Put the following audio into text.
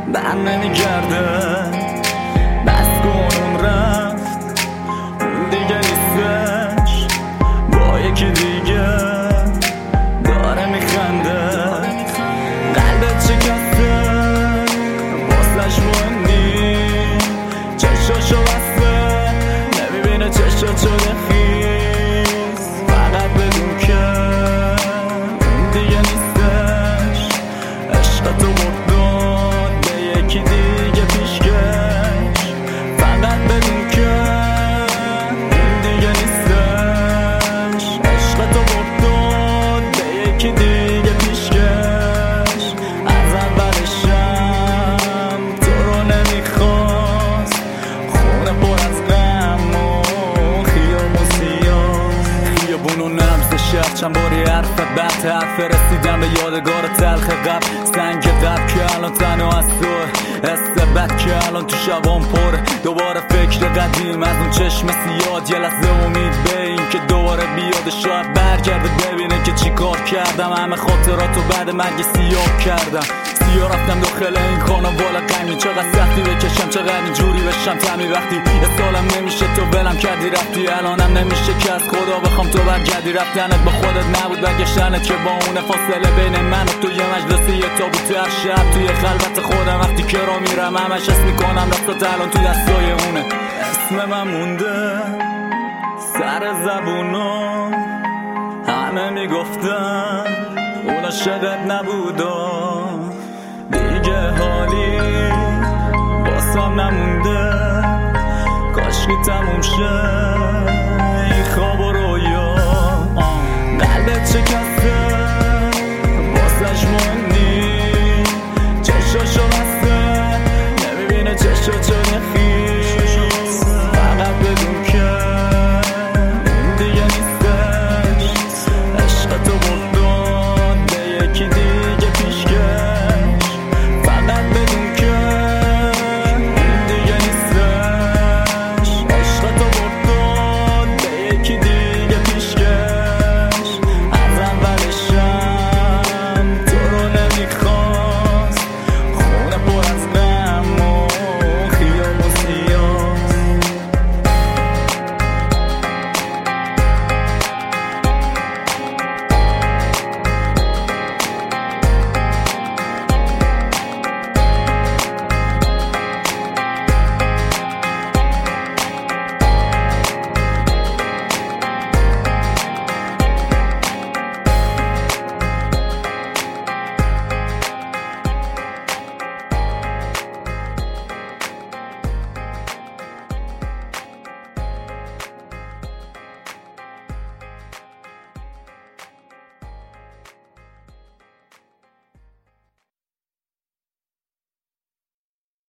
بر نمیگرده، بس کن اون رفت، اون دیگه نیستش، با یکی دیگه داره میخنده. قلبت شکسته، واسش مهم نیست، چشاشو بسته، نمیبینه چشات شده خیس. فقط بدون که اون دیگه نیستش، عشق تو بردن به یکی دیگه پیشکش. فقط بدون که اون دیگه نیستش، عشق تو بردن به یکی دیگه پیشکش. از اولشم تو رو نمیخواست، خونه پر از غم و خیابون سیاه، خیابون و نبض شهر. چند باری حرفت بد حرف رسیدم به یادگار تلخ قبل. سنگ قبل که الان تنها از تو، حس بد که الان تو شبام پر. دوباره فکر قدیم از اون چشم سیاد، یه لحظه امید به این که دوباره بیاد، شاید برگرده ببینه که چی کار کردم. همه خاطراتو بعد مرگ سیاه کردم، سیاه رفتم داخل این خانواده غمی. چقدر سختی بکشم، چقدر اینجوری بشم تمی. وقتی یه سالم نمیشه تو ولم کردی رفتی، الانم نمیشه که از خدا بخوام تو برگردی. رفتنت با خودت نبود، برگشتنت که با اون فاصله بین من و تو یه مجلسی، یه تابوت هر شب توی خلوت خودم. وقتی که را میرم همش حس میکنم دستات الان تو دستای اونه. اسم من مونده سر زبونا، همه میگفتن اون عاشقت نبودا. دیگه حالی واسم نمونده، کاشکی تموم شه